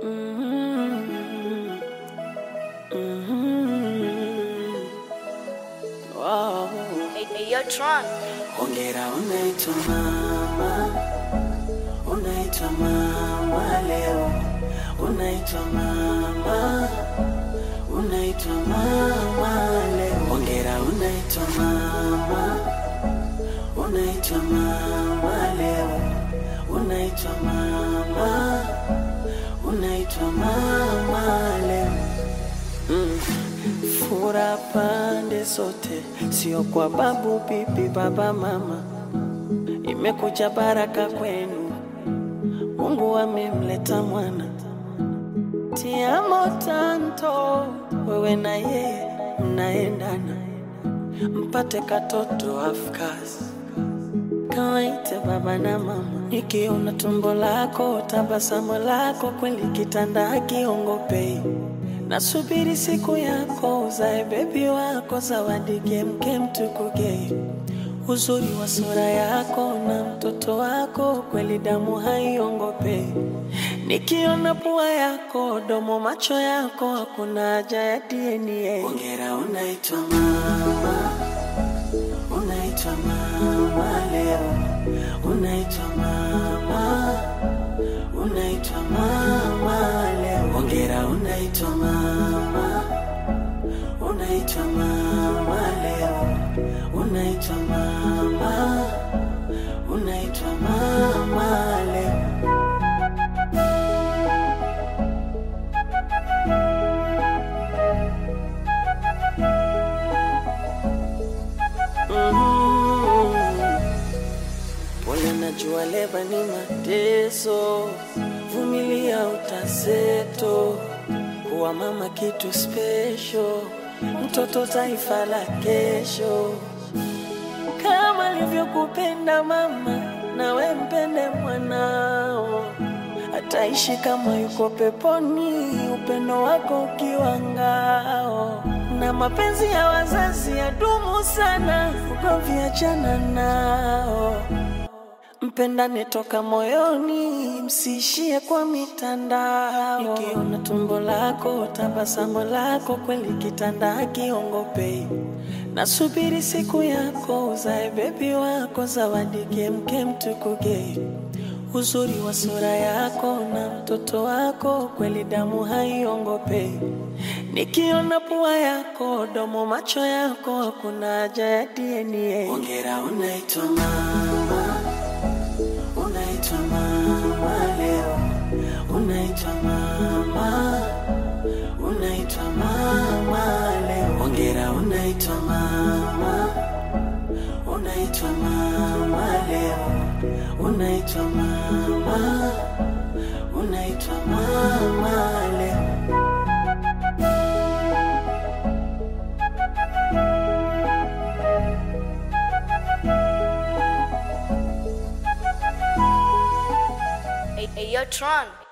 Mhm. Mhm. Wow. Hey, yo, Tron. Hongera unaitwa mama, unaitwa mama leo, unaitwa mama, unaitwa mama leo. Hongera unaitwa mama, unaitwa mama leo, unaitwa mama, unaitwa mama leo. Fura pande zote, sio kwa babu, bibi, baba, mama. Imekuja baraka kwenu, Mungu amemleta mwana. Ti amo tanto, wewe na yeye mnaendana, mpate katoto afkasi. Kawaite baba na mama, nikiona tumbo lako, tabasamu lako, kweli kitanda hakiongopei. Nasubiri siku yako, uzae baby wako, zawadi kem tukugei. Uzuri wa sura yako na mtoto wako, kweli damu haiongopei. Nikiona pua yako, domo, macho yako, hakuna haja ya DNA. Hongera unaitwa mama, unaitwa mama leo, unaitwa mama, unaitwa mama leo. Hongera unaitwa mama, unaitwa mama leo, unaitwa mama, unaitwa mama leo. Pole, najua leba ni mateso, vumilia utazeto. Kuwa mama kitu special, mtoto taifa la kesho. Kama alivyokupenda mama, nawe mpende mwanao. Ataishi kama yuko peponi, upendo wako ukiwa ngao. Na mapenzi ya wazazi yadumu sana, ugomvi achana nao. Mpendane toka moyoni, msiishie kwa mitandao. Nikiona tumbo lako, tabasamu lako, kweli kitanda hakiongopei. Nasubiri siku yako, uzae baby wako, zawadi kem tukugei. Uzuri wa sura yako na mtoto wako, kweli damu haiongopei. Nikiona pua yako, domo, macho yako, hakuna haja ya DNA. Hongera unaitwa mama, unaitwa mama leo, unaitwa mama, unaitwa mama leo. Hongera unaitwa mama, unaitwa mama leo, unaitwa mama, unaitwa mama leo. Hey, yo, Tron.